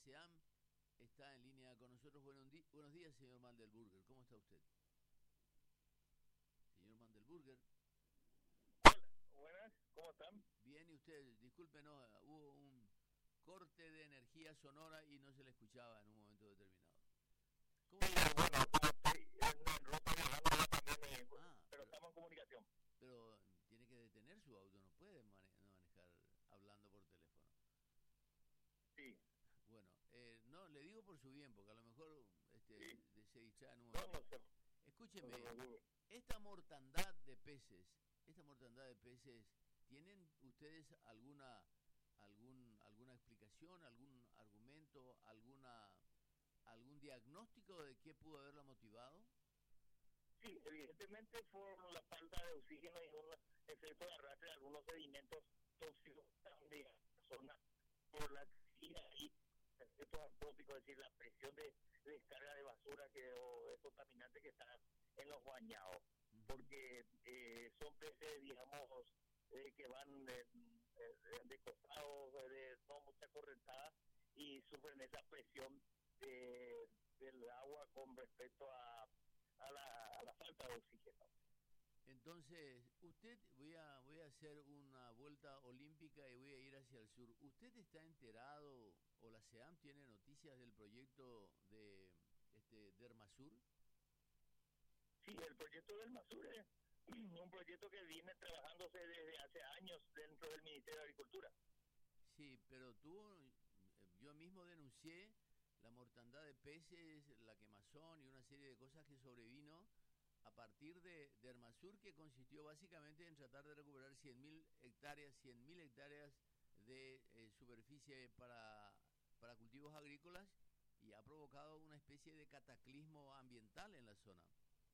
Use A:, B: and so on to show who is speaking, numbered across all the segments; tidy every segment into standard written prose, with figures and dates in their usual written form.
A: SEAM está en línea con nosotros. Buenos días, señor Mandelburger. ¿Cómo está usted? Señor Mandelburger.
B: Hola, buenas, ¿cómo están?
A: Bien, ¿y usted? Discúlpenos, hubo un corte de energía sonora y no se le escuchaba en un momento determinado. ¿Cómo
B: Sí,
A: está?
B: bueno, como estoy en ruta viajando ahora también,
A: Ah,
B: pero estamos en comunicación.
A: pero tiene que detener su auto, no puede manejar hablando por teléfono.
B: Sí,
A: Bueno, no, le digo por su bien, porque a lo mejor
B: sí,
A: se distrae en un
B: no,
A: momento.
B: no sé, no
A: Escúcheme,
B: se preocupe.
A: esta mortandad de peces, ¿tienen ustedes alguna explicación, algún argumento, algún diagnóstico de qué pudo haberla motivado?
B: Sí, evidentemente por la falta de oxígeno y un efecto de arrastre de algunos sedimentos tóxicos de la zona, por la crecida y efectos antrópicos, es decir, la presión de descarga de basura o de contaminante que está en los bañados,
A: Ujú.
B: porque son peces, digamos, que van de costados, de no mucha correntada y sufren esa presión del agua con respecto a la falta de oxígeno.
A: Entonces, voy a hacer una vuelta olímpica y voy a ir hacia el sur. ¿Usted está enterado o la SEAM tiene noticias del proyecto de Dermasur?
B: Sí, el proyecto del Masur es un proyecto que viene trabajándose desde hace años dentro del Ministerio de Agricultura.
A: Sí, pero yo mismo denuncié la mortandad de peces, la quemazón y una serie de cosas que sobrevino a partir de Dermasur, que consistió básicamente en tratar de recuperar 100.000 hectáreas de superficie para cultivos agrícolas y ha provocado una especie de cataclismo ambiental en la zona.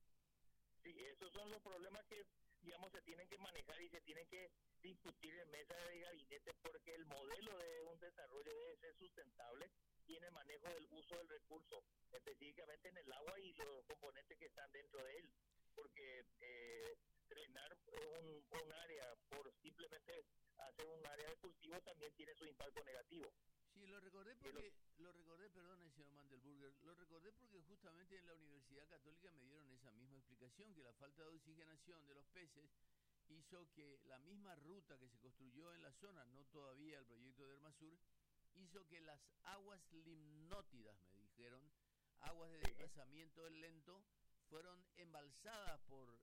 B: Sí, esos son los problemas que, digamos, se tienen que manejar y se tienen que discutir en mesa de gabinete porque el modelo de un desarrollo debe ser sustentable y en el manejo del uso del recurso, específicamente en el agua y los componentes que están dentro de él. Porque drenar un área por simplemente hacer un área de cultivo también tiene su impacto negativo.
A: Sí, lo recordé, perdón, señor Mandelburger, lo recordé porque justamente en la Universidad Católica me dieron esa misma explicación, que la falta de oxigenación de los peces hizo que la misma ruta que se construyó en la zona, no todavía el proyecto de Ermasur, hizo que las aguas limnótidas, me dijeron, aguas de
B: Sí,
A: desplazamiento lento, fueron embalsadas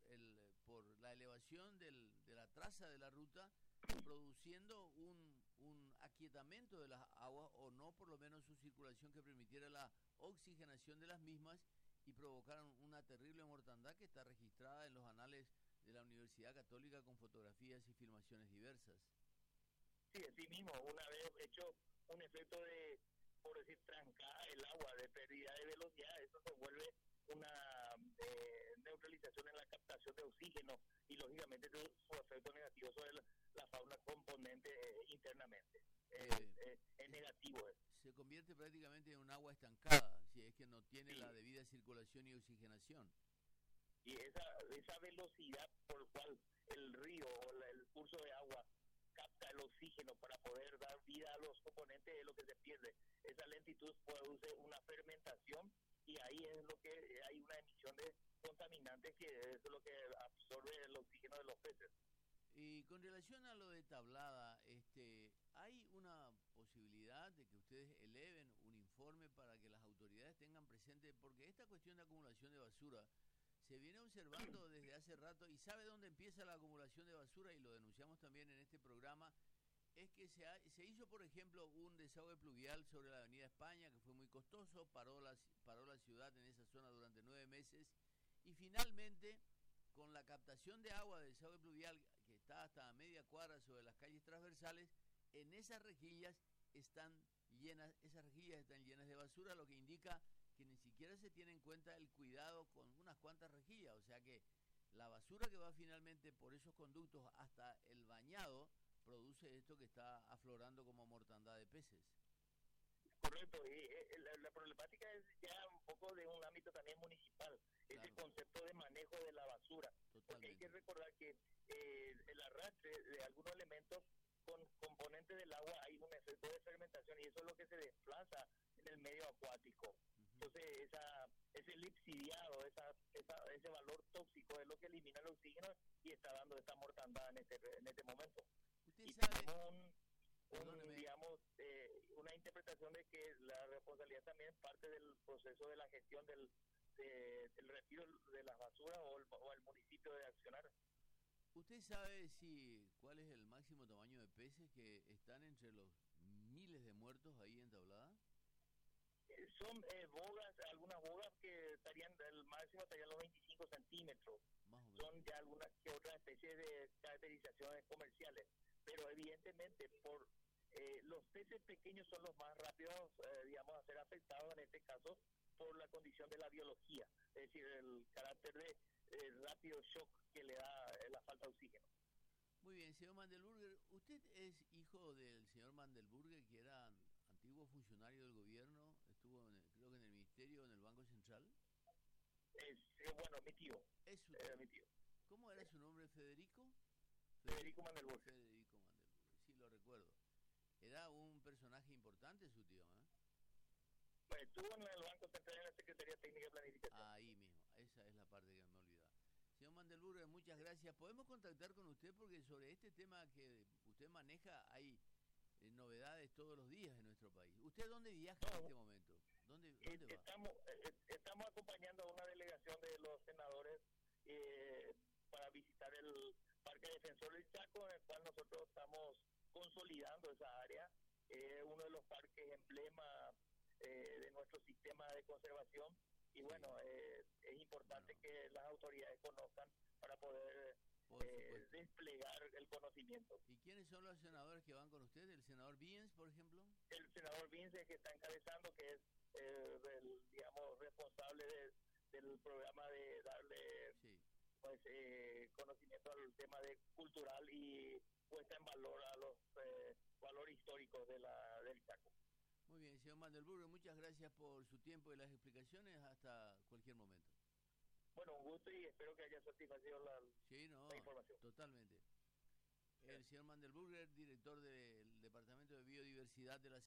A: por la elevación de la traza de la ruta, produciendo un aquietamiento de las aguas, o no por lo menos su circulación que permitiera la oxigenación de las mismas, y provocaron una terrible mortandad que está registrada en los anales de la Universidad Católica con fotografías y filmaciones diversas.
B: sí, así mismo, una vez hecho un efecto de, por decir, trancada el agua, de pérdida de velocidad, eso se vuelve una neutralización en la captación de oxígeno y lógicamente su efecto negativo sobre la fauna componente internamente.
A: Eh,
B: Es
A: es-
B: negativo.
A: Se convierte prácticamente en un agua estancada, si es que no tiene la
B: Sí,
A: debida circulación y oxigenación.
B: y esa velocidad por la cual el río o el curso de agua capta el oxígeno para poder dar vida a los componentes es lo que se pierde. Esa lentitud produce una fermentación y ahí es lo que hay una emisión de contaminantes que es lo que absorbe el oxígeno de los peces.
A: Y con relación a lo de Tablada, ¿hay una posibilidad de que ustedes eleven un informe para que las autoridades tengan presente? Porque esta cuestión de acumulación de basura se viene observando desde hace rato, y sabe dónde empieza la acumulación de basura, y lo denunciamos también en este programa. Es que se hizo, por ejemplo, un desagüe pluvial sobre la Avenida España, que fue muy costoso, paró la ciudad en esa zona durante 9 meses, y finalmente, con la captación de agua del desagüe pluvial, que está hasta a media cuadra sobre las calles transversales, en esas rejillas están llenas de basura, lo que indica que ni siquiera se tiene en cuenta el cuidado con unas cuantas rejillas, o sea que la basura que va finalmente por esos conductos hasta el bañado produce esto que está aflorando como mortandad de peces.
B: Correcto, y la problemática es ya un poco de un ámbito también municipal, ese
A: Claro,
B: concepto de manejo de la basura, porque hay que
A: totalmente.
B: recordar que el arrastre de algunos elementos con componentes del agua hay un efecto de fermentación y eso es lo que se desplaza acuático. Entonces, ese lipsidiado, ese valor tóxico es lo que elimina el oxígeno y está dando esta mortandad en este momento.
A: Usted
B: Y
A: sabe,
B: tenemos digamos, una interpretación de que la responsabilidad también parte del proceso de la gestión del retiro de las basuras o el municipio de accionar.
A: ¿usted sabe cuál es el máximo tamaño de peces que están entre los miles de muertos ahí en Tablada?
B: Son bogas, algunas bogas que estarían, el máximo estarían los 25 centímetros.
A: Más o menos.
B: Son ya algunas que otras especies de caracterizaciones comerciales. Pero evidentemente los peces pequeños son los más rápidos, digamos, a ser afectados en este caso por la condición de la biología. Es decir, el carácter de rápido shock que le da la falta de oxígeno.
A: Muy bien, señor Mandelburger, ¿usted es hijo del señor Mandelburger, que era antiguo funcionario del gobierno? Estuvo, creo que en el Ministerio, en el Banco Central.
B: Bueno, mi tío.
A: Es su
B: mi tío.
A: ¿Cómo era su nombre? ¿Federico?
B: Federico Mandelburger.
A: Federico Mandelburger, sí, lo recuerdo. Era un personaje importante su tío, ¿eh?
B: Bueno, estuvo en el Banco Central en la Secretaría Técnica de Planificación.
A: Ahí mismo, esa es la parte que me olvidaba. Señor Mandelburger, muchas gracias. ¿Podemos contactar con usted? Porque sobre este tema que usted maneja hay novedades todos los días en nuestro país. ¿Usted dónde viaja en este momento? ¿Dónde va?
B: Estamos acompañando a una delegación de los senadores para visitar el Parque Defensor del Chaco, en el cual nosotros estamos consolidando esa área. Uno de los parques emblema de nuestro sistema de conservación. Y bueno, es importante que las autoridades conozcan para poder desplegar el conocimiento.
A: ¿Y quiénes son los senadores que van con usted? ¿El senador Biens, por ejemplo?
B: El senador Biens es que está encabezando, que es digamos, responsable del programa de darle pues conocimiento al tema de cultural y puesta en valor a los valores históricos del Chaco.
A: Muy bien, señor Mandelburger, muchas gracias por su tiempo y las explicaciones. Hasta cualquier momento.
B: Bueno, un gusto y espero que haya satisfacido la información.
A: Totalmente. El señor Mandelburger, director del Departamento de Biodiversidad de la